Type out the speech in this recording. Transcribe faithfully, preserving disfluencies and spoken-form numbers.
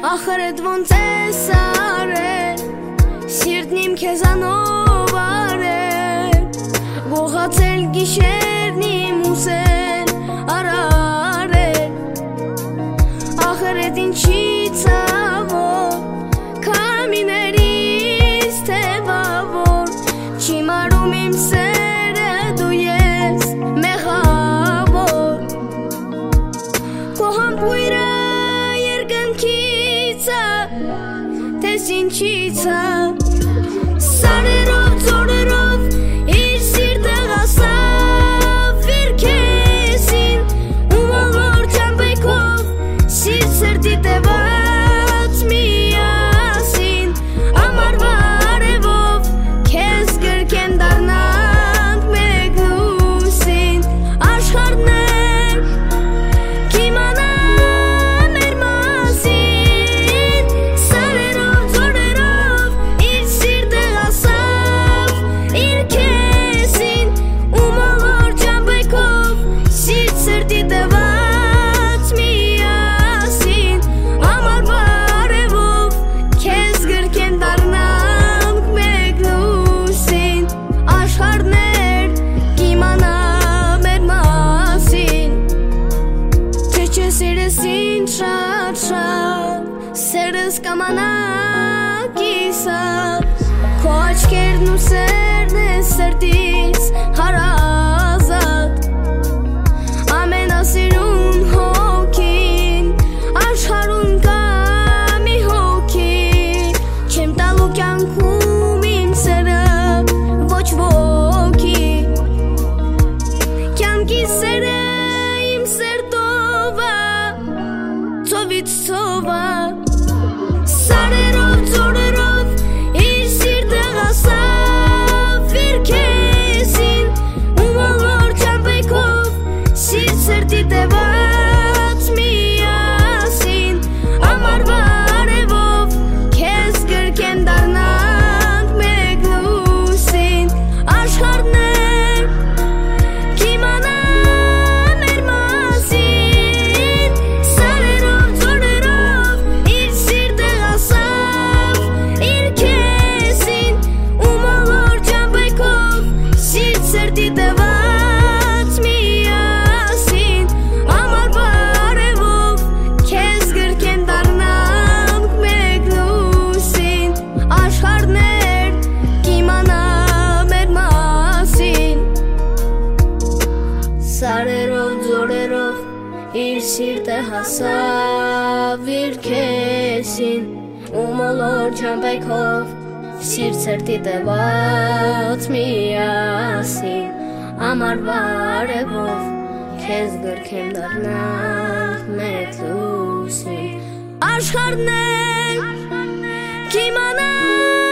Ախրդ ոնց ես արել, սիրտն իմ քեզանով արել, ողացել գիշերն իմ ուսել արարել, ախրդ ինչի՞ց ավոր, քամիներից թևավոր, չի մարում իմ սերը դու ես մեղավոր, քո համբույրը երկնքիցը, տես ինչիցը, սարերով ձորերով իր սիրտը հասավ իր քեզին, ու բոլոր ճամպայքով սիրտ սրտի տևած միասին, ամառվա արևով քեզ գրկեն դառնանք մեկ լույսին, աշխարհն է կիմանա մեր մասին, սարերով ձորերով իր սիրտը հասավ իր քեզին, ու բոլոր ճամպայքով սիրտ սրտի տևած միասին, ամառվա արևով քեզ գրկեն դառնանք մեկ լույսին, աշխարհն է կիմանա մեր մասին, թե չէ սիրես ինձ շատ շատ, սերս կամանա կիսատ, քո աչքերն ու սերն է սրտից հարազատ, ամենասիրուն հոգին, աշխարհում կա մի հոգի, չեմ տալու կյանքում իմ սերը ոչ ոքի, կյանքի սերը իմ սերտով ա, ծովից ծով ա, սարերով ձորերով իր սիրտը հասավ իր քեզին, ու բոլոր ճամպայքով սիրտ սրտի տևած միասին, ամառվա արևով քեզ գրկեն դառնանք մեկ լույսին, աշխարհն է կիմանա մեր մասին, սարերով ձորերով իր սիրտը հասավ իր քեզին, ու բոլոր ճամպայքով սիրտ սրտի տևած միասին, ամառվա արևով քեզ գրկեն դառնանք մեկ լույսին, աշխարհն է կիմանա մեր մասին, սարերով ձորերով իր սիրտը հասավ իր քեզին, ու բոլոր ճամպայքով սիրտ սրտի տևած միասին, ամառվա արևով քեզ գրկեն դառնանք մեկ լույսին, աշխարհն է կիմանա